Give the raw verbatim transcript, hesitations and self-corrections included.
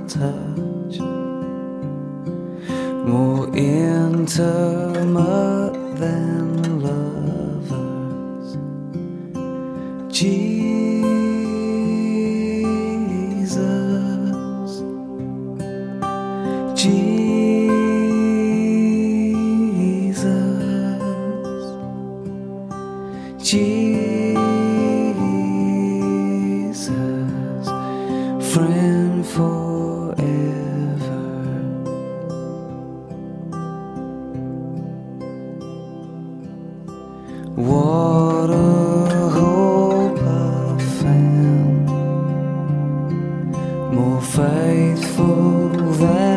touch, more intimate than lovers. Jesus, Jesus, Jesus, friend forever. What a hope I found, more faithful than